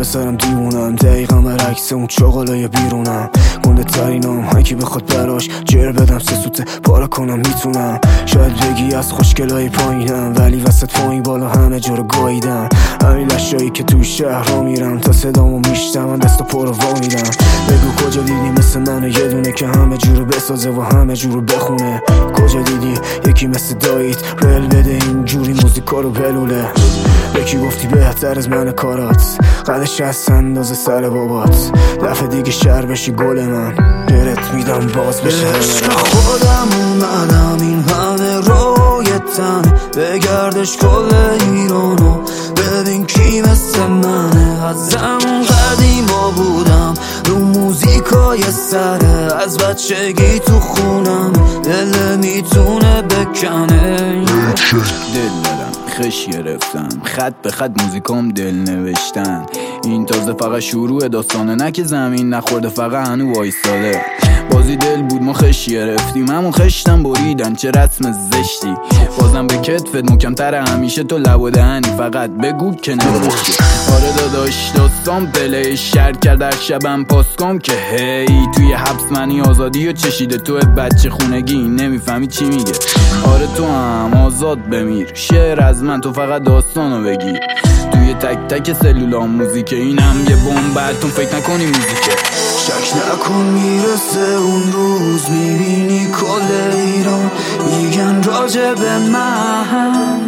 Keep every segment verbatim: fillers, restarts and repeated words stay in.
پسرم دیوونم، دقیقا برعکس اون چاقالای بیرونم. گنده ترینم، هرکی بخواد براش جر بدم سه سوته پاره کنم میتونم. شاید بگی از خوشگلای پایینم، ولی وسط پایین بالا همه جا رو گاییدم. همین لشایی که تو شهر را میرم، تا صدامو میشتم دست و پر رو وامیدم. بگو کجا دیدی مثل من یه دونه که همه جورو بسازه و همه جورو بخونه؟ کجا دیدی یکی مثل داییت رل بده اینجوری موزیکا رو بلوله؟ یکی گفتی بهتر از من کارات، قدش از اندازه سر بابات. دفعه دیگه شهر بشی گل من، گرت میدم باز بشه. عشق خودم اومدم این همه روی تنه، بگردش کل ایرانو ببین کی مثل منه. از زمان قدیما بودم رو موزیکای سره، از بچگی تو خونم دل میتونه بکنه. دل دادم خش گرفتم، خط به خط موزیکام دل نوشتن. این تازه فقط شروع داستانه، نه که زمین نخورده فقط هنو وایستاده. بازی دل بود ما خش گرفتیم، همون خشتم بریدن چه رسم زشتی. بازم به کتفت محکم‌تر همیشه تو لب و دهنی، فقط بگو که نوشتی. آره داداش داستان پله شر کرد در شبم پاسکام که هی توی حبس منی آزادی و چشیده تو بچه خونگی نمیفهمی چی میگه. آره تو هم آزاد بمیر، شعر از من تو فقط داستانو بگیر. توی تک تک سلولام موزیکه، اینم یه بمبتون فکر نکنی موزیکه. شک نکن میرسه اون روز میبینی کل ایران میگن راجع به من.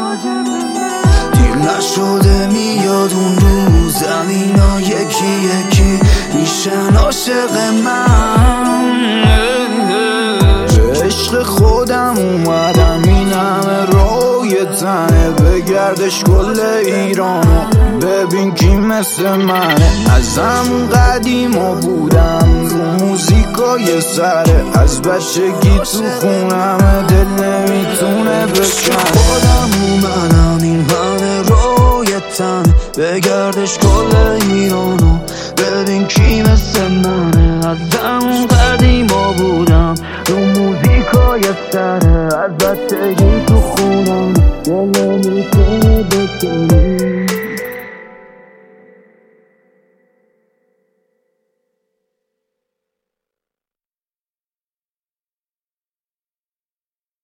دیر نشده میاد اون روز زمینا یکی یکی میشن عاشق من. به عشق خودم اومدم این همه روی تنه، بگردش کل ایرانو ببین کی مثل منه. از همون قدیما بودم رو موزیکای سره، از بچگی تو خونم دل نمیتونه بکنه. خودم اومدم این همه روی تنه، بگردش کل ایرانو ببین کی مثل منه. از همون قدیما بودم رو موزیکای سره، از بچگی